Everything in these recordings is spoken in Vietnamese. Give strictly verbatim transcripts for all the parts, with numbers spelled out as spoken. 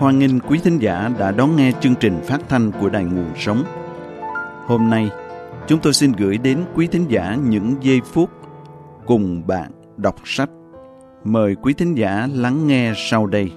hoan nghênh quý thính giả đã đón nghe chương trình phát thanh của Đài Nguồn Sống. Hôm nay, chúng tôi xin gửi đến quý thính giả những giây phút cùng bạn đọc sách. Mời quý thính giả lắng nghe sau đây.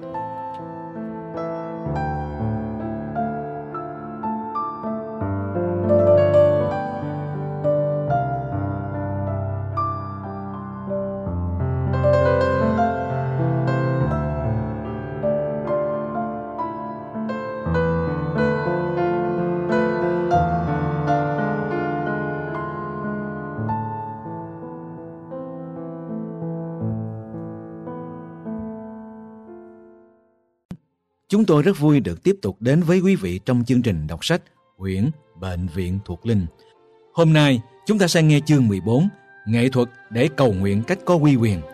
Chúng tôi rất vui được tiếp tục đến với quý vị trong chương trình đọc sách quyển Bệnh viện thuộc linh. Hôm nay chúng ta sẽ nghe chương mười bốn, nghệ thuật để cầu nguyện cách có uy quyền.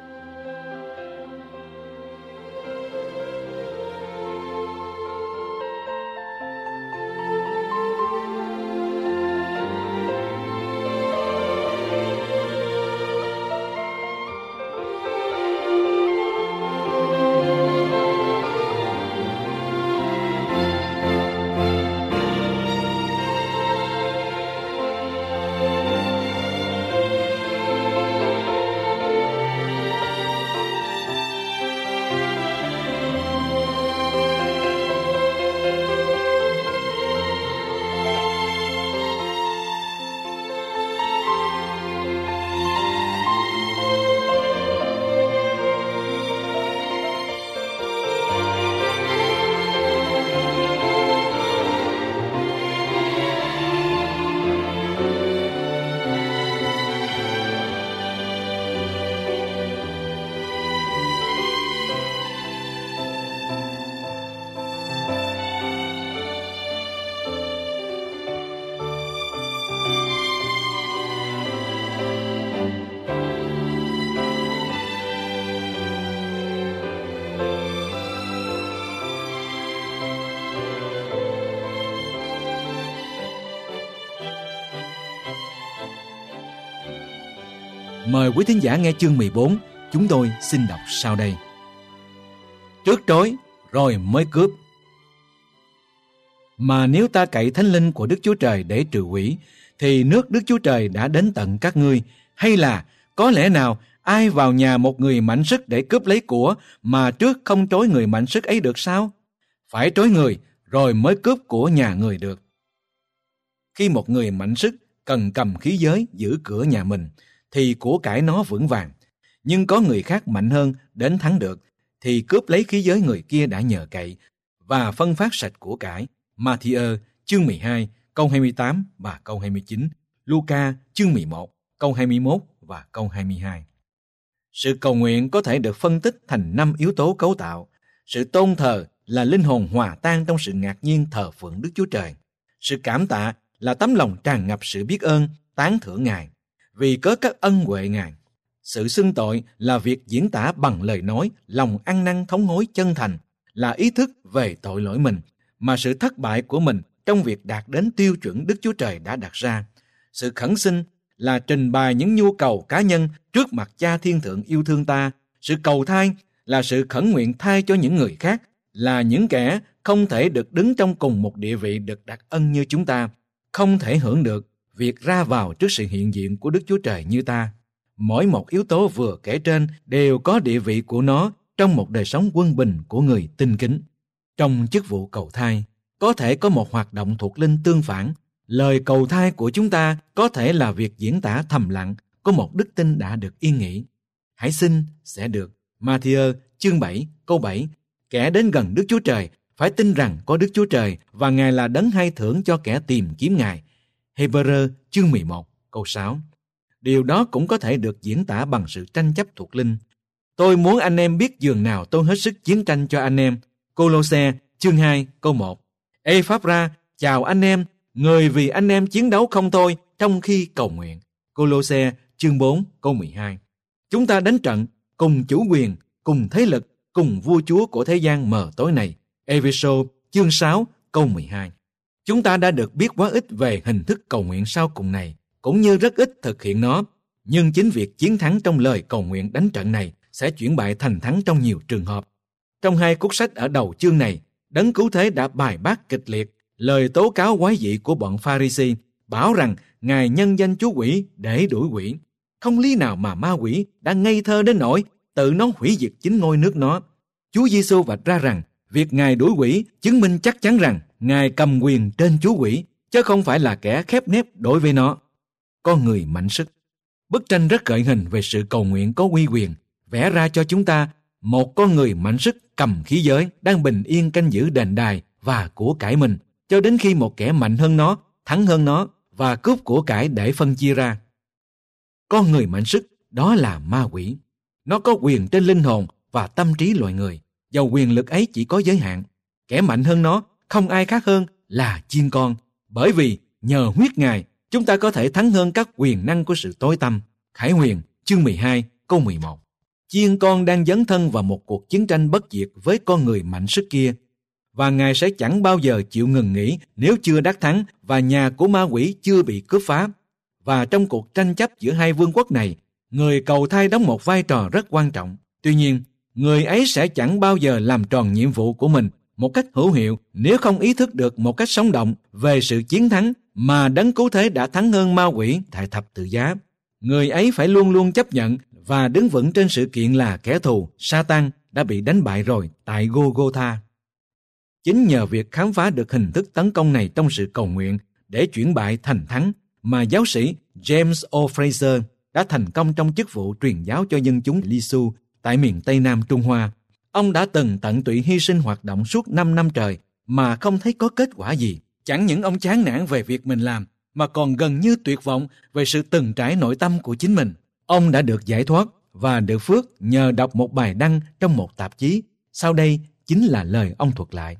Mời quý thính giả nghe chương mười bốn, chúng tôi xin đọc sau đây. Trước trói rồi mới cướp. Mà nếu ta cậy thánh linh của Đức Chúa Trời để trừ quỷ, thì nước Đức Chúa Trời đã đến tận các ngươi. Hay là có lẽ nào ai vào nhà một người mạnh sức để cướp lấy của, mà trước không trói người mạnh sức ấy được sao? Phải trói người rồi mới cướp của nhà người được. Khi một người mạnh sức cần cầm khí giới giữ cửa nhà mình, thì của cải nó vững vàng. Nhưng có người khác mạnh hơn đến thắng được, thì cướp lấy khí giới người kia đã nhờ cậy và phân phát sạch của cải. Ma-thi-ơ chương mười hai câu hai mươi tám và câu hai mươi chín, Lu-ca chương mười một câu hai mươi mốt và câu hai mươi hai. Sự cầu nguyện có thể được phân tích thành năm yếu tố cấu tạo. Sự tôn thờ là linh hồn hòa tan trong sự ngạc nhiên thờ phượng Đức Chúa Trời. Sự cảm tạ là tấm lòng tràn ngập sự biết ơn, tán thưởng Ngài vì có các ân huệ Ngài. Sự xưng tội là việc diễn tả bằng lời nói, lòng ăn năn thống hối chân thành, là ý thức về tội lỗi mình, mà sự thất bại của mình trong việc đạt đến tiêu chuẩn Đức Chúa Trời đã đặt ra. Sự khẩn xin là trình bày những nhu cầu cá nhân trước mặt Cha Thiên Thượng yêu thương ta. Sự cầu thai là sự khẩn nguyện thai cho những người khác, là những kẻ không thể được đứng trong cùng một địa vị được đặc ân như chúng ta, không thể hưởng được việc ra vào trước sự hiện diện của Đức Chúa Trời như ta. Mỗi một yếu tố vừa kể trên đều có địa vị của nó trong một đời sống quân bình của người tinh kính. Trong chức vụ cầu thai, có thể có một hoạt động thuộc linh tương phản. Lời cầu thai của chúng ta có thể là việc diễn tả thầm lặng có một đức tin đã được yên nghỉ. Hãy xin sẽ được. Ma-thi-ơ chương bảy câu bảy. Kẻ đến gần Đức Chúa Trời phải tin rằng có Đức Chúa Trời và Ngài là đấng hay thưởng cho kẻ tìm kiếm Ngài. Hê-bơ-rơ chương mười một câu sáu. Điều đó cũng có thể được diễn tả bằng sự tranh chấp thuộc linh. Tôi muốn anh em biết dường nào tôi hết sức chiến tranh cho anh em. Cô-lô-se chương hai câu một. Ê-pháp-ra chào anh em, người vì anh em chiến đấu không thôi trong khi cầu nguyện. Cô-lô-se chương bốn câu mười hai. Chúng ta đánh trận cùng chủ quyền, cùng thế lực, cùng vua chúa của thế gian mờ tối này. Ê-phê-sô chương sáu câu mười hai. Chúng ta đã được biết quá ít về hình thức cầu nguyện sau cùng này, cũng như rất ít thực hiện nó. Nhưng chính việc chiến thắng trong lời cầu nguyện đánh trận này sẽ chuyển bại thành thắng trong nhiều trường hợp. Trong hai cuốn sách ở đầu chương này, Đấng Cứu Thế đã bài bác kịch liệt lời tố cáo quái dị của bọn Pha-ri-si, bảo rằng Ngài nhân danh Chúa Quỷ để đuổi quỷ. Không lý nào mà ma quỷ đã ngây thơ đến nỗi tự nó hủy diệt chính ngôi nước nó. Chúa Giêsu vạch ra rằng việc Ngài đuổi quỷ chứng minh chắc chắn rằng Ngài cầm quyền trên Chúa Quỷ, chứ không phải là kẻ khép nép đối với nó. Con người mạnh sức. Bức tranh rất gợi hình về sự cầu nguyện có uy quyền, vẽ ra cho chúng ta một con người mạnh sức cầm khí giới đang bình yên canh giữ đền đài và của cải mình, cho đến khi một kẻ mạnh hơn nó, thắng hơn nó và cướp của cải để phân chia ra. Con người mạnh sức đó là ma quỷ. Nó có quyền trên linh hồn và tâm trí loài người, dầu quyền lực ấy chỉ có giới hạn. Kẻ mạnh hơn nó không ai khác hơn là chiên con, bởi vì nhờ huyết Ngài chúng ta có thể thắng hơn các quyền năng của sự tối tăm. Khải Huyền chương mười hai câu mười một. Chiên con đang dấn thân vào một cuộc chiến tranh bất diệt với con người mạnh sức kia, và Ngài sẽ chẳng bao giờ chịu ngừng nghỉ nếu chưa đắc thắng và nhà của ma quỷ chưa bị cướp phá. Và trong cuộc tranh chấp giữa hai vương quốc này, người cầu thai đóng một vai trò rất quan trọng. Tuy nhiên, người ấy sẽ chẳng bao giờ làm tròn nhiệm vụ của mình một cách hữu hiệu nếu không ý thức được một cách sống động về sự chiến thắng mà Đấng Cứu Thế đã thắng hơn ma quỷ tại thập tự giá. Người ấy phải luôn luôn chấp nhận và đứng vững trên sự kiện là kẻ thù, Sa-tan, đã bị đánh bại rồi tại Gô-gô-tha. Chính nhờ việc khám phá được hình thức tấn công này trong sự cầu nguyện để chuyển bại thành thắng mà giáo sĩ James O. Fraser đã thành công trong chức vụ truyền giáo cho dân chúng Lisu tại miền Tây Nam Trung Hoa. Ông đã từng tận tụy hy sinh hoạt động suốt năm năm trời mà không thấy có kết quả gì. Chẳng những ông chán nản về việc mình làm, mà còn gần như tuyệt vọng về sự từng trải nội tâm của chính mình. Ông đã được giải thoát và được phước nhờ đọc một bài đăng trong một tạp chí. Sau đây chính là lời ông thuật lại.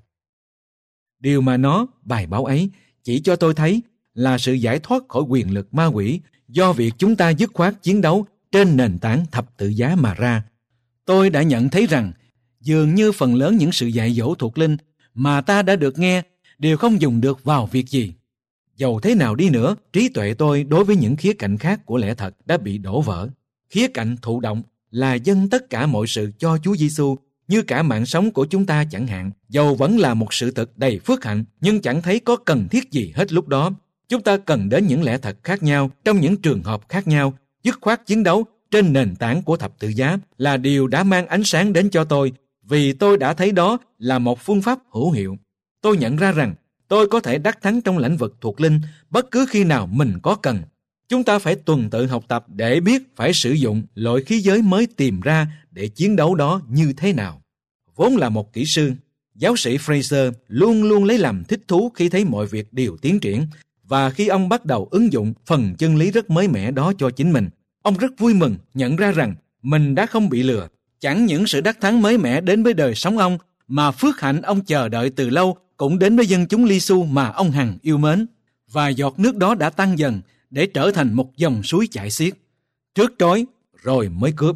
Điều mà nó, bài báo ấy, chỉ cho tôi thấy là sự giải thoát khỏi quyền lực ma quỷ do việc chúng ta dứt khoát chiến đấu trên nền tảng thập tự giá mà ra. Tôi đã nhận thấy rằng dường như phần lớn những sự dạy dỗ thuộc linh mà ta đã được nghe đều không dùng được vào việc gì. Dầu thế nào đi nữa, trí tuệ tôi đối với những khía cạnh khác của lẽ thật đã bị đổ vỡ. Khía cạnh thụ động là dâng tất cả mọi sự cho Chúa Giêsu, như cả mạng sống của chúng ta chẳng hạn. Dầu vẫn là một sự thật đầy phước hạnh, nhưng chẳng thấy có cần thiết gì hết lúc đó. Chúng ta cần đến những lẽ thật khác nhau trong những trường hợp khác nhau. Dứt khoát chiến đấu trên nền tảng của thập tự giá là điều đã mang ánh sáng đến cho tôi, vì tôi đã thấy đó là một phương pháp hữu hiệu. Tôi nhận ra rằng tôi có thể đắc thắng trong lĩnh vực thuộc linh bất cứ khi nào mình có cần. Chúng ta phải tuần tự học tập để biết phải sử dụng loại khí giới mới tìm ra để chiến đấu đó như thế nào. Vốn là một kỹ sư, giáo sĩ Fraser luôn luôn lấy làm thích thú khi thấy mọi việc đều tiến triển, và khi ông bắt đầu ứng dụng phần chân lý rất mới mẻ đó cho chính mình, ông rất vui mừng nhận ra rằng mình đã không bị lừa. Chẳng những sự đắc thắng mới mẻ đến với đời sống ông, mà phước hạnh ông chờ đợi từ lâu cũng đến với dân chúng Lisu mà ông hằng yêu mến. Và giọt nước đó đã tăng dần để trở thành một dòng suối chảy xiết. Trước trói rồi mới cướp.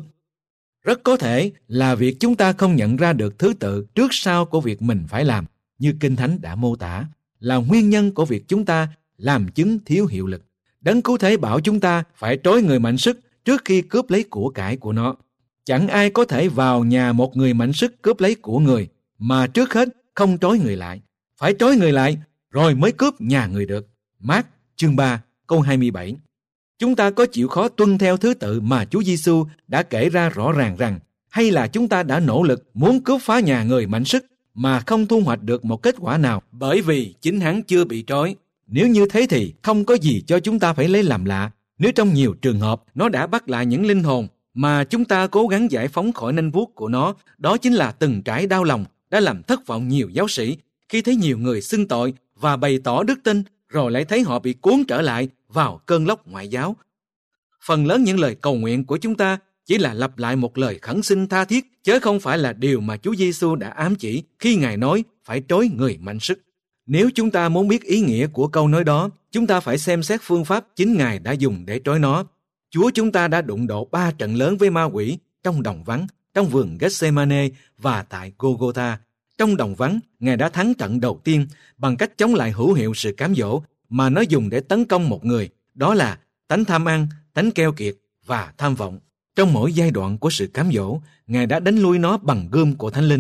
Rất có thể là việc chúng ta không nhận ra được thứ tự trước sau của việc mình phải làm, như Kinh Thánh đã mô tả, là nguyên nhân của việc chúng ta làm chứng thiếu hiệu lực. Đấng Cứu Thế bảo chúng ta phải trói người mạnh sức trước khi cướp lấy của cải của nó. Chẳng ai có thể vào nhà một người mạnh sức cướp lấy của người mà trước hết không trói người lại. Phải trói người lại rồi mới cướp nhà người được. Mác chương ba câu hai mươi bảy. Chúng ta có chịu khó tuân theo thứ tự mà Chúa Giêsu đã kể ra rõ ràng rằng, hay là chúng ta đã nỗ lực muốn cướp phá nhà người mạnh sức mà không thu hoạch được một kết quả nào bởi vì chính hắn chưa bị trói? Nếu như thế thì không có gì cho chúng ta phải lấy làm lạ nếu trong nhiều trường hợp nó đã bắt lại những linh hồn mà chúng ta cố gắng giải phóng khỏi nanh vuốt của nó. Đó chính là từng trải đau lòng đã làm thất vọng nhiều giáo sĩ khi thấy nhiều người xưng tội và bày tỏ đức tin, rồi lại thấy họ bị cuốn trở lại vào cơn lốc ngoại giáo. Phần lớn những lời cầu nguyện của chúng ta chỉ là lặp lại một lời khẩn xin tha thiết, chứ không phải là điều mà Chúa Giêsu đã ám chỉ khi Ngài nói phải trói người mạnh sức. Nếu chúng ta muốn biết ý nghĩa của câu nói đó, chúng ta phải xem xét phương pháp chính Ngài đã dùng để trói nó. Chúa chúng ta đã đụng độ ba trận lớn với ma quỷ trong đồng vắng, trong vườn Gethsemane và tại Gô-gô-tha. Trong đồng vắng, Ngài đã thắng trận đầu tiên bằng cách chống lại hữu hiệu sự cám dỗ mà nó dùng để tấn công một người, đó là tánh tham ăn, tánh keo kiệt và tham vọng. Trong mỗi giai đoạn của sự cám dỗ, Ngài đã đánh lui nó bằng gươm của Thánh Linh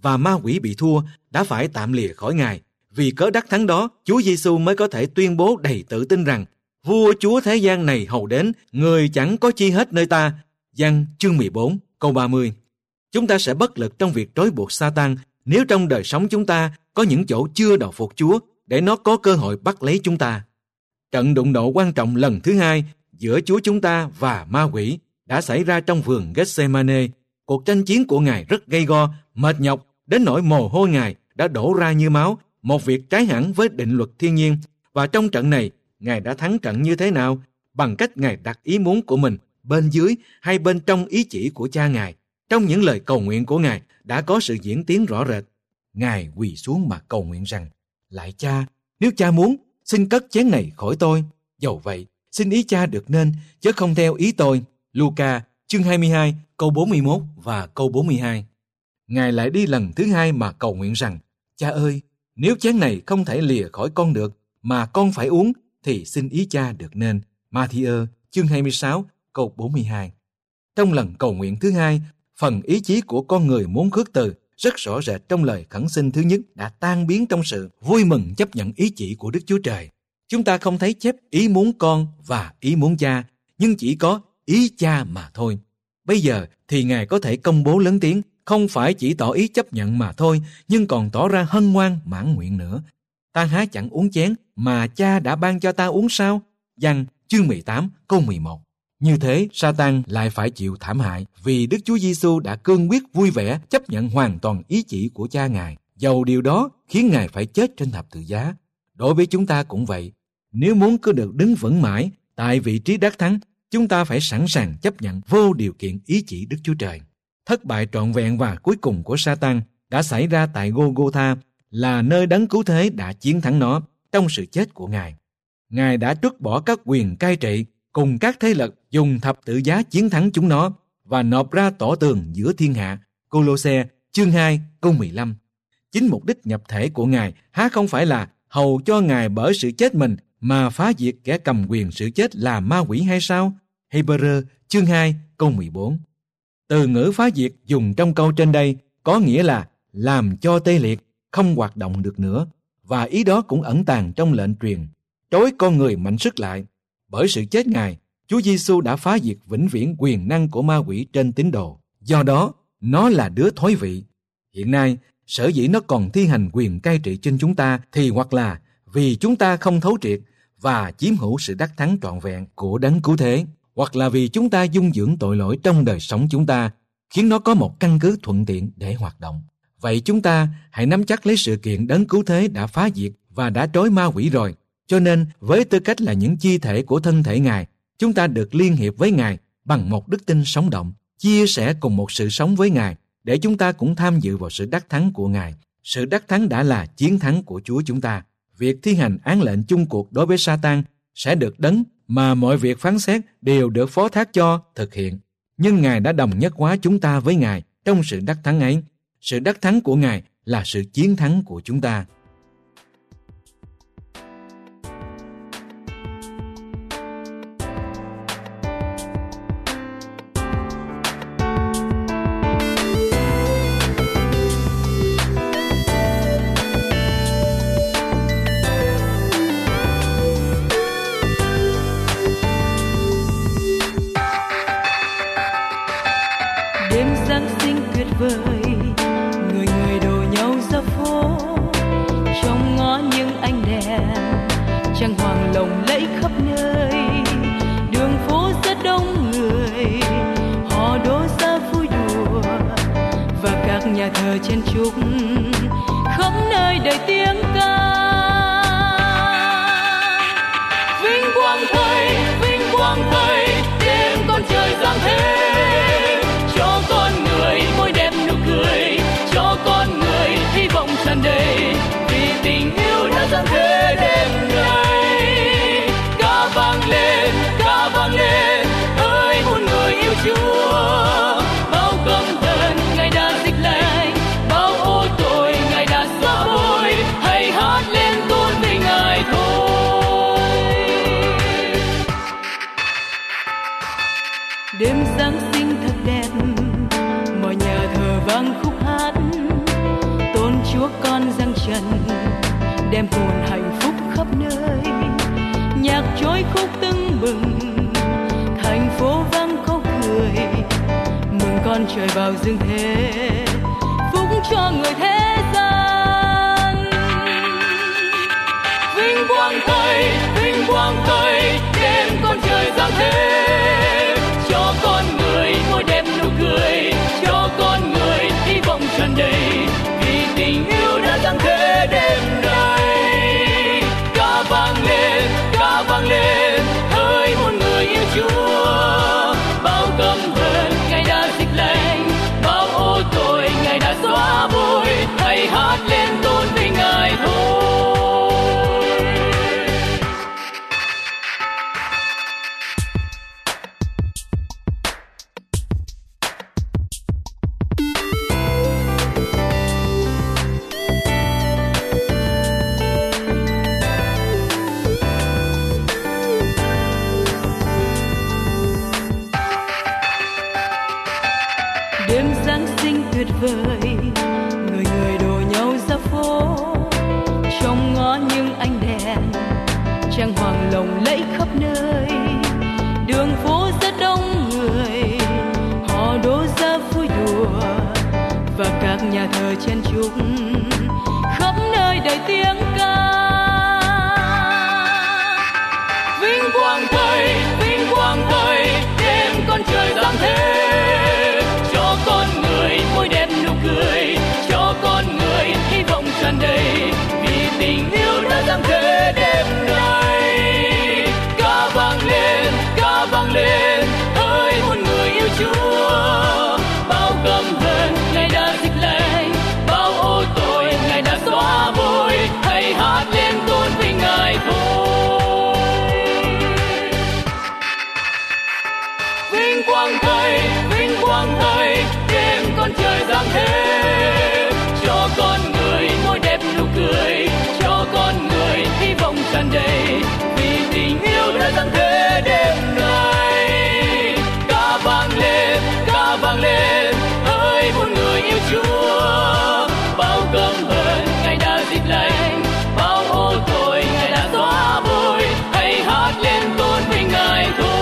và ma quỷ bị thua đã phải tạm lìa khỏi Ngài. Vì cớ đắc thắng đó, Chúa Giêsu mới có thể tuyên bố đầy tự tin rằng: Vua chúa thế gian này hầu đến, người chẳng có chi hết nơi ta. Giăng chương mười bốn câu ba mươi. Chúng ta sẽ bất lực trong việc trói buộc Sa-tan nếu trong đời sống chúng ta có những chỗ chưa đầu phục Chúa để nó có cơ hội bắt lấy chúng ta. Trận đụng độ quan trọng lần thứ hai giữa Chúa chúng ta và ma quỷ đã xảy ra trong vườn Gethsemane. Cuộc tranh chiến của Ngài rất gay go, mệt nhọc, đến nỗi mồ hôi Ngài đã đổ ra như máu, một việc trái hẳn với định luật thiên nhiên. Và trong trận này, Ngài đã thắng trận như thế nào? Bằng cách Ngài đặt ý muốn của mình bên dưới hay bên trong ý chỉ của Cha Ngài. Trong những lời cầu nguyện của Ngài đã có sự diễn tiến rõ rệt. Ngài quỳ xuống mà cầu nguyện rằng: Lạy Cha, nếu Cha muốn, xin cất chén này khỏi tôi. Dầu vậy, xin ý Cha được nên, chứ không theo ý tôi. Luca chương hai mươi hai câu bốn mươi mốt và câu bốn mươi hai. Ngài lại đi lần thứ hai mà cầu nguyện rằng: Cha ơi, nếu chén này không thể lìa khỏi con được, mà con phải uống, thì xin ý Cha được nên. Ma-thi-ơ chương hai mươi sáu câu bốn mươi hai. Trong lần cầu nguyện thứ hai, phần ý chí của con người muốn khước từ rất rõ rệt trong lời khẩn xin thứ nhất đã tan biến trong sự vui mừng chấp nhận ý chỉ của Đức Chúa Trời. Chúng ta không thấy chép ý muốn con và ý muốn Cha, nhưng chỉ có ý Cha mà thôi. Bây giờ thì Ngài có thể công bố lớn tiếng, không phải chỉ tỏ ý chấp nhận mà thôi, nhưng còn tỏ ra hân hoan mãn nguyện nữa. Ta há chẳng uống chén mà Cha đã ban cho ta uống sao? Giăng chương mười tám câu mười một. Như thế, Sa-tan lại phải chịu thảm hại vì Đức Chúa Giêsu đã cương quyết vui vẻ chấp nhận hoàn toàn ý chỉ của Cha Ngài, dầu điều đó khiến Ngài phải chết trên thập tự giá. Đối với chúng ta cũng vậy. Nếu muốn cứ được đứng vững mãi tại vị trí đắc thắng, chúng ta phải sẵn sàng chấp nhận vô điều kiện ý chỉ Đức Chúa Trời. Thất bại trọn vẹn và cuối cùng của Sa-tan đã xảy ra tại Gô-gô-tha, là nơi Đấng Cứu Thế đã chiến thắng nó trong sự chết của Ngài. Ngài đã trút bỏ các quyền cai trị cùng các thế lực, dùng thập tự giá chiến thắng chúng nó và nộp ra tỏ tường giữa thiên hạ. Cô-lô-se chương hai câu mười lăm. Chính mục đích nhập thể của Ngài há không phải là hầu cho Ngài bởi sự chết mình mà phá diệt kẻ cầm quyền sự chết là ma quỷ hay sao? Hê-bơ-rơ chương hai câu mười bốn. Từ ngữ phá diệt dùng trong câu trên đây có nghĩa là làm cho tê liệt, không hoạt động được nữa, và ý đó cũng ẩn tàng trong lệnh truyền trói con người mạnh sức lại. Bởi sự chết Ngài, Chúa Giêsu đã phá diệt vĩnh viễn quyền năng của ma quỷ trên tín đồ. Do đó, nó là đứa thoái vị. Hiện nay, sở dĩ nó còn thi hành quyền cai trị trên chúng ta thì hoặc là vì chúng ta không thấu triệt và chiếm hữu sự đắc thắng trọn vẹn của Đấng Cứu Thế, hoặc là vì chúng ta dung dưỡng tội lỗi trong đời sống chúng ta, khiến nó có một căn cứ thuận tiện để hoạt động. Vậy chúng ta hãy nắm chắc lấy sự kiện Đấng Cứu Thế đã phá diệt và đã trói ma quỷ rồi. Cho nên, với tư cách là những chi thể của thân thể Ngài, chúng ta được liên hiệp với Ngài bằng một đức tin sống động, chia sẻ cùng một sự sống với Ngài, để chúng ta cũng tham dự vào sự đắc thắng của Ngài. Sự đắc thắng đã là chiến thắng của Chúa chúng ta. Việc thi hành án lệnh chung cuộc đối với Sa-tan sẽ được Đấng mà mọi việc phán xét đều được phó thác cho thực hiện. Nhưng Ngài đã đồng nhất hóa chúng ta với Ngài trong sự đắc thắng ấy. Sự đắc thắng của Ngài là sự chiến thắng của chúng ta. Đêm Giáng sinh tuyệt vời, người người đổ nhau ra phố, trong ngõ những ánh đèn trăng hoàng lộng lẫy khắp nơi. Đường phố rất đông người, họ đổ ra vui đùa, và các nhà thờ chen chúc khắp nơi đầy tiếng ca. Vinh quang Thầy, vinh quang Thầy, đêm con trời giáng thế. Cho con người môi đẹp nụ cười, cho con người hy vọng tràn đầy, vì tình yêu đã giáng thế đêm nay. Ca vang lên, ca vang lên, ơi muôn người yêu Chúa. Bao căm hờn Ngài đã dịch lành, bao ô tội Ngài đã xóa bôi. Hãy trần, đem hồn hạnh phúc khắp nơi. Nhạc trôi khúc tưng bừng, thành phố vắng có cười, mừng con trời vào dương thế, phúc cho người thế gian. Vinh quang khơi, vinh quang khơi, đêm con trời giáng thế, cho con người môi đẹp nụ cười, cho con người hy vọng tràn đầy, vì tình yêu đã giáng thế đêm nay. Ca vang lên, ca vang lên, hỡi muôn người yêu Chúa, bao căm hờn Ngài đã dịch lành, bao ô tội Ngài đã xóa vôi, hãy hát lên tôn vinh Ngài thôi. Đêm Giáng sinh tuyệt vời, người người đổ nhau ra phố, trong ngõ những ánh đèn trang hoàng lộng lẫy khắp nơi. Đường phố rất đông người, họ đổ ra vui đùa, và các nhà thờ chen chúc khắp nơi đầy tiếng ca. Vinh quang thời, vinh quang thời, đêm con trời giáng thế, cho con người môi đẹp nụ cười, cho con người hy vọng tràn đầy, vì tình yêu đã giáng thế đêm nay. Ca vang lên, ca vang lên, hỡi muôn người yêu Chúa, bao căm hờn Ngài đã dịch lành, bao ô tội Ngài đã xóa vôi, hãy hát lên tôn vinh Ngài thôi. Vinh quang thời, vinh quang thời, đêm con trời giáng thế, cho con người môi đẹp nụ cười, cho con người hy vọng tràn đầy, vì tình yêu đã giáng thế đêm nay. Ca vang lên, ca vang lên, hỡi muôn người yêu Chúa, bao căm hờn Ngài đã dịch lành, bao ô tội Ngài đã xóa vôi, hãy hát lên tôn vinh Ngài thôi.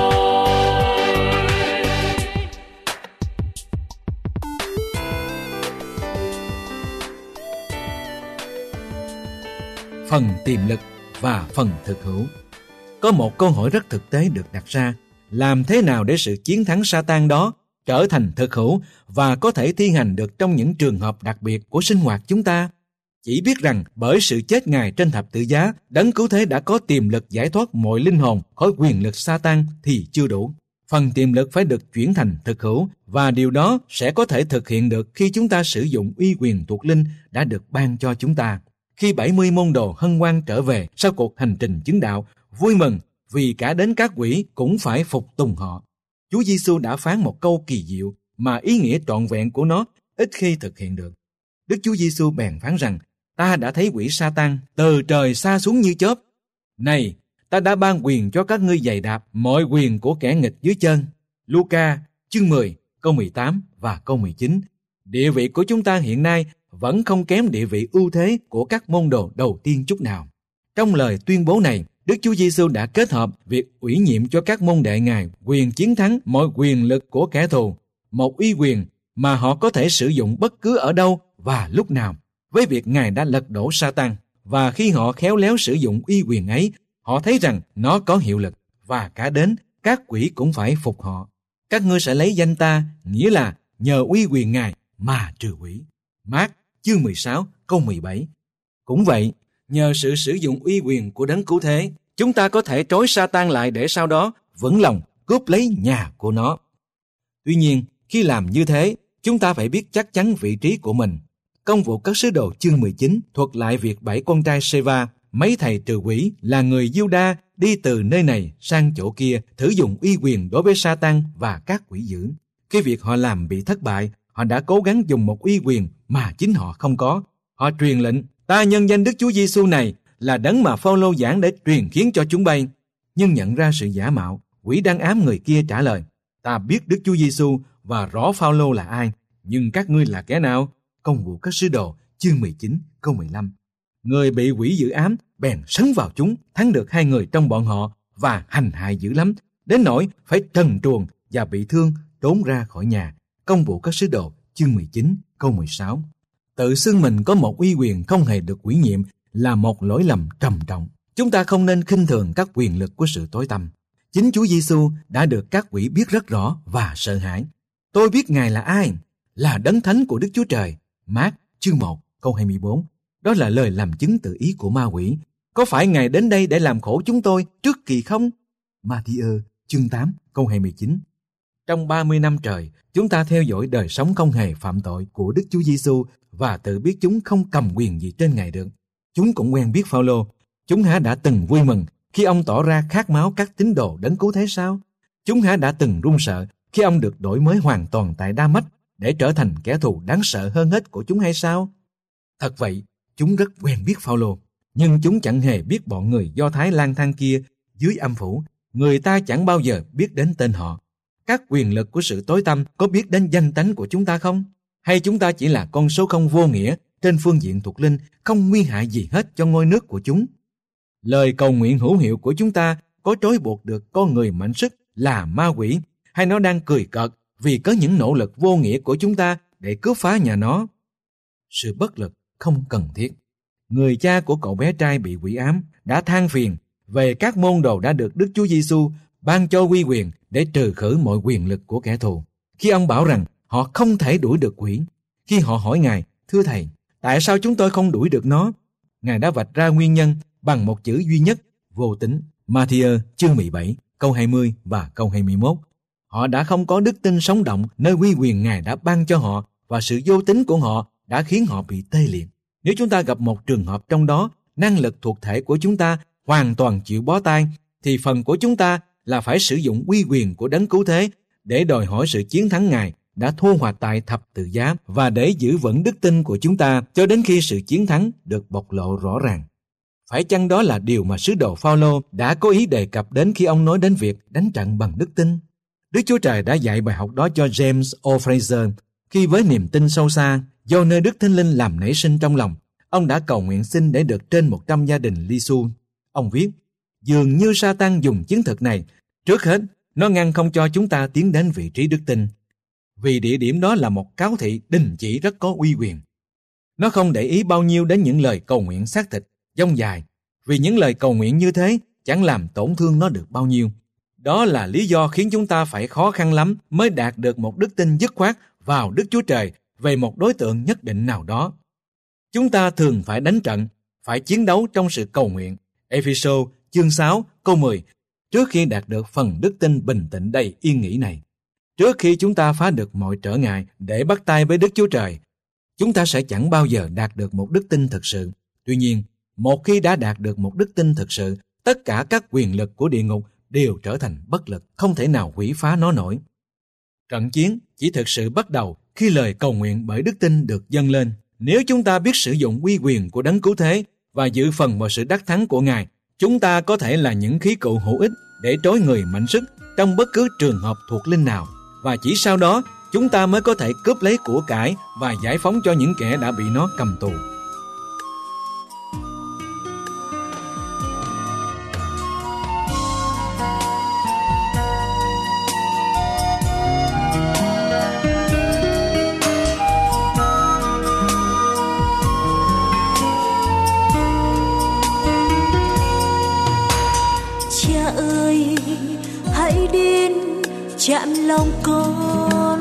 Phần tiềm lực và phần thực hữu. Có một câu hỏi rất thực tế được đặt ra: làm thế nào để sự chiến thắng Sa-tan đó trở thành thực hữu và có thể thi hành được trong những trường hợp đặc biệt của sinh hoạt chúng ta? Chỉ biết rằng bởi sự chết Ngài trên thập tự giá, Đấng Cứu Thế đã có tiềm lực giải thoát mọi linh hồn khỏi quyền lực Sa-tan thì chưa đủ. Phần tiềm lực phải được chuyển thành thực hữu, và điều đó sẽ có thể thực hiện được khi chúng ta sử dụng uy quyền thuộc linh đã được ban cho chúng ta. Khi bảy mươi môn đồ hân hoan trở về sau cuộc hành trình chứng đạo, vui mừng vì cả đến các quỷ cũng phải phục tùng họ, Chúa Giêsu đã phán một câu kỳ diệu mà ý nghĩa trọn vẹn của nó ít khi thực hiện được. Đức Chúa Giêsu bèn phán rằng: ta đã thấy quỷ Sa-tan từ trời sa xuống như chớp. Này, ta đã ban quyền cho các ngươi giày đạp mọi quyền của kẻ nghịch dưới chân. Luca chương mười câu mười tám và câu mười chín. Địa vị của chúng ta hiện nay vẫn không kém địa vị ưu thế của các môn đồ đầu tiên chút nào. Trong lời tuyên bố này, Đức Chúa Giêsu đã kết hợp việc ủy nhiệm cho các môn đệ Ngài quyền chiến thắng mọi quyền lực của kẻ thù, một uy quyền mà họ có thể sử dụng bất cứ ở đâu và lúc nào, với việc Ngài đã lật đổ Sa-tan. Và khi họ khéo léo sử dụng uy quyền ấy, họ thấy rằng nó có hiệu lực, và cả đến các quỷ cũng phải phục họ. Các ngươi sẽ lấy danh ta, nghĩa là nhờ uy quyền Ngài mà trừ quỷ. Mác chương mười sáu câu mười bảy. Cũng vậy, nhờ sự sử dụng uy quyền của Đấng Cứu Thế, chúng ta có thể trói Sa-tan lại để sau đó vững lòng cướp lấy nhà của nó. Tuy nhiên, khi làm như thế, chúng ta phải biết chắc chắn vị trí của mình. Công vụ các sứ đồ chương mười chín thuật lại việc bảy con trai Sê-va, mấy thầy trừ quỷ là người Giu-đa, đi từ nơi này sang chỗ kia thử dùng uy quyền đối với Sa-tan và các quỷ dữ. Khi việc họ làm bị thất bại, họ đã cố gắng dùng một uy quyền mà chính họ không có. Họ truyền lệnh: ta nhân danh Đức Chúa Giêsu này là đấng mà Phao-lô giảng để truyền khiến cho chúng bay. Nhưng nhận ra sự giả mạo, quỷ đang ám người kia trả lời: ta biết Đức Chúa Giêsu và rõ Phao-lô là ai, nhưng các ngươi là kẻ nào? Công vụ các sứ đồ chương mười chín câu mười lăm. Người bị quỷ dữ ám bèn sấn vào chúng, thắng được hai người trong bọn họ và hành hại dữ lắm, đến nỗi phải trần truồng và bị thương trốn ra khỏi nhà. Công vụ các sứ đồ chương mười chín câu mười sáu. Tự xưng mình có một uy quyền không hề được ủy nhiệm là một lỗi lầm trầm trọng. Chúng ta không nên khinh thường các quyền lực của sự tối tăm. Chính Chúa Giêsu đã được các quỷ biết rất rõ và sợ hãi. Tôi biết Ngài là ai, là Đấng Thánh của Đức Chúa Trời. Mác chương một câu hai mươi bốn. Đó là lời làm chứng tự ý của ma quỷ. Có phải Ngài đến đây để làm khổ chúng tôi trước kỳ không? Ma-thi-ơ chương tám câu hai mươi chín. Trong ba mươi năm trời, chúng ta theo dõi đời sống không hề phạm tội của Đức Chúa Giêsu và tự biết chúng không cầm quyền gì trên Ngài được. Chúng cũng quen biết Phao-lô. Chúng hả đã từng vui mừng khi ông tỏ ra khát máu các tín đồ đấng cứu thế sao? Chúng hả đã từng run sợ khi ông được đổi mới hoàn toàn tại Đa-mách để trở thành kẻ thù đáng sợ hơn hết của chúng hay sao? Thật vậy, chúng rất quen biết Phao-lô, nhưng chúng chẳng hề biết bọn người Do Thái lang thang kia dưới âm phủ. Người ta chẳng bao giờ biết đến tên họ. Các quyền lực của sự tối tăm có biết đến danh tánh của chúng ta không? Hay chúng ta chỉ là con số không vô nghĩa trên phương diện thuộc linh, không nguy hại gì hết cho ngôi nước của chúng? Lời cầu nguyện hữu hiệu của chúng ta có trói buộc được con người mạnh sức là ma quỷ, hay nó đang cười cợt vì có những nỗ lực vô nghĩa của chúng ta để cướp phá nhà nó? Sự bất lực không cần thiết. Người cha của cậu bé trai bị quỷ ám đã than phiền về các môn đồ đã được Đức Chúa Giêsu ban cho uy quyền để trừ khử mọi quyền lực của kẻ thù. Khi ông bảo rằng họ không thể đuổi được quỷ, khi họ hỏi Ngài, thưa Thầy, tại sao chúng tôi không đuổi được nó? Ngài đã vạch ra nguyên nhân bằng một chữ duy nhất, vô tính. Ma-thi-ơ chương mười bảy câu hai mươi và câu hai mươi mốt. Họ đã không có đức tin sống động nơi uy quyền Ngài đã ban cho họ, và sự vô tính của họ đã khiến họ bị tê liệt. Nếu chúng ta gặp một trường hợp trong đó, năng lực thuộc thể của chúng ta hoàn toàn chịu bó tay, thì phần của chúng ta là phải sử dụng uy quyền của đấng cứu thế để đòi hỏi sự chiến thắng Ngài đã thu hoạch tại thập tự giá, và để giữ vững đức tin của chúng ta cho đến khi sự chiến thắng được bộc lộ rõ ràng. Phải chăng đó là điều mà sứ đồ Phao-lô đã có ý đề cập đến khi ông nói đến việc đánh trận bằng đức tin? Đức Chúa Trời đã dạy bài học đó cho James O. Fraser khi với niềm tin sâu xa do nơi Đức Thánh Linh làm nảy sinh trong lòng, ông đã cầu nguyện xin để được trên một trăm gia đình li-su. Ông viết, dường như Sa-tan dùng chiến thuật này, trước hết nó ngăn không cho chúng ta tiến đến vị trí đức tin, vì địa điểm đó là một cáo thị đình chỉ rất có uy quyền. Nó không để ý bao nhiêu đến những lời cầu nguyện xác thịt, dông dài, vì những lời cầu nguyện như thế chẳng làm tổn thương nó được bao nhiêu. Đó là lý do khiến chúng ta phải khó khăn lắm mới đạt được một đức tin dứt khoát vào Đức Chúa Trời về một đối tượng nhất định nào đó. Chúng ta thường phải đánh trận, phải chiến đấu trong sự cầu nguyện. Ê-phê-sô chương sáu câu mười, trước khi đạt được phần đức tin bình tĩnh đầy yên nghỉ này. Trước khi chúng ta phá được mọi trở ngại để bắt tay với Đức Chúa Trời, chúng ta sẽ chẳng bao giờ đạt được một đức tin thực sự. Tuy nhiên, một khi đã đạt được một đức tin thực sự, tất cả các quyền lực của địa ngục đều trở thành bất lực, không thể nào hủy phá nó nổi. Trận chiến chỉ thực sự bắt đầu khi lời cầu nguyện bởi đức tin được dâng lên. Nếu chúng ta biết sử dụng uy quyền của đấng cứu thế và giữ phần vào sự đắc thắng của Ngài, chúng ta có thể là những khí cụ hữu ích để trối người mạnh sức trong bất cứ trường hợp thuộc linh nào, và chỉ sau đó chúng ta mới có thể cướp lấy của cải và giải phóng cho những kẻ đã bị nó cầm tù. Chạm lòng con,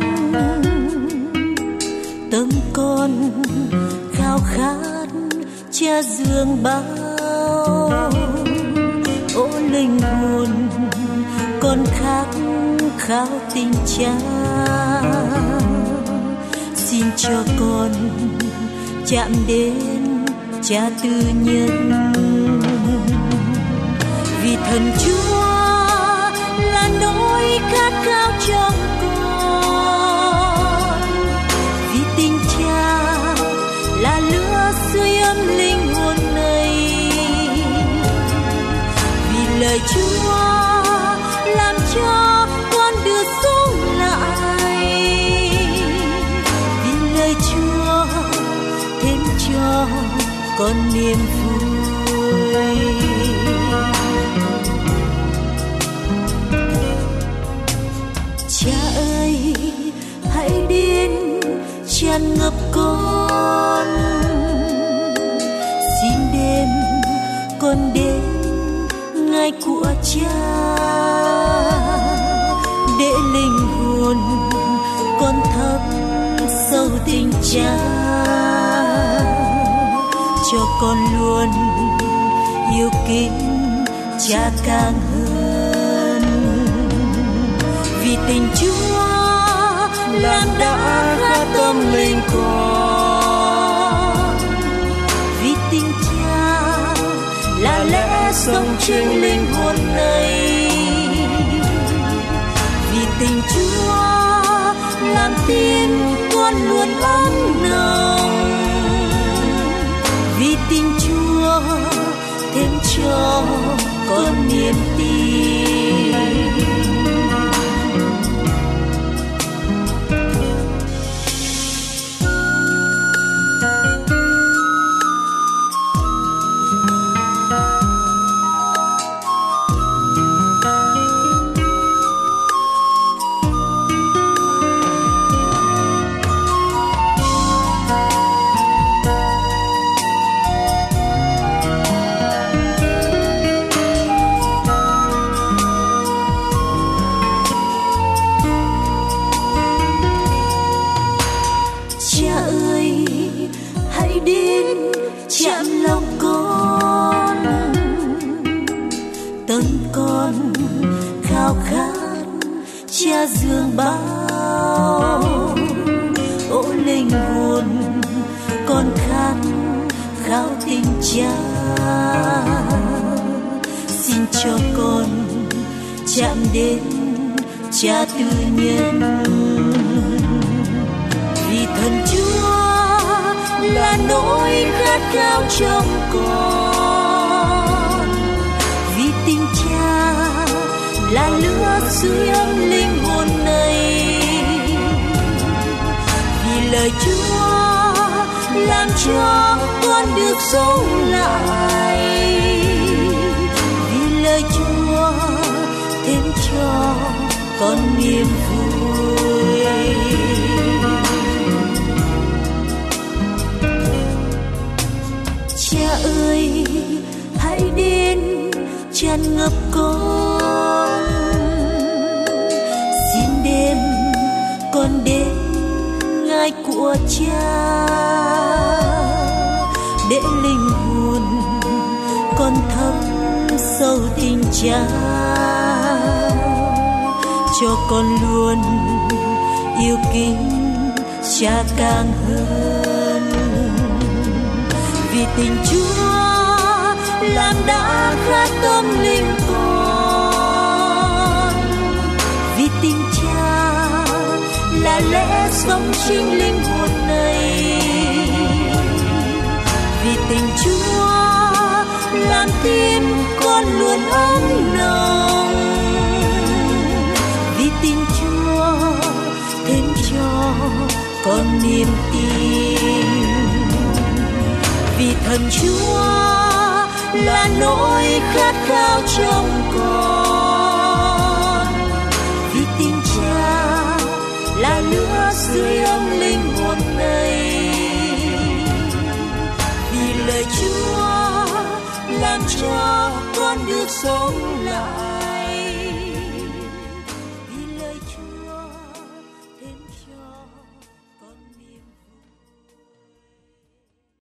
tâm con khao khát cha dường bao. Ô linh hồn con khát khao tình cha, xin cho con chạm đến cha tư nhân. Vì thần Chúa là nỗi khát khao trong con, vì tình cha là lửa sưởi ấm linh hồn này, vì lời Chúa làm cho con được sống lại, vì lời Chúa thêm cho con niềm vui. Cha ơi hãy đến tràn ngập con, xin đêm con đến ngay của cha, để linh hồn con thấm sâu tình cha, cho con luôn yêu kính cha càng hơn. Vì tình Chúa làm đã khát tâm linh con, vì tình cha là lẽ sống trên linh hồn này. Vì tình Chúa làm tin con luôn ấm nồng, vì tình Chúa thêm cho con niềm tin. Cha dường bao, ô linh hồn con khát khao tình cha, xin cho con chạm đến cha tư nhân. Vì thần Chúa là nỗi khát khao trong con, vì tình cha là lửa sưởi ấm linh hồn này. Vì lời Chúa làm cho con được sống lại, vì lời Chúa thêm cho con niềm vui. Cha ơi hãy đến tràn ngập con, xin đêm con đến ngai của cha, để linh hồn con thấm sâu tình cha, cho con luôn yêu kính cha càng hơn. Vì tình Chúa làm đã khát tâm linh con, vì tình cha là lẽ sống chính linh hồn này. Vì tình Chúa làm tim con luôn ấm nồng, vì tình Chúa thêm cho con niềm tin. Vì thần Chúa là nỗi khát khao trong con, vì tình cha là lửa sưởi ấm linh hồn này. Vì lời Chúa làm cho con được sống lại,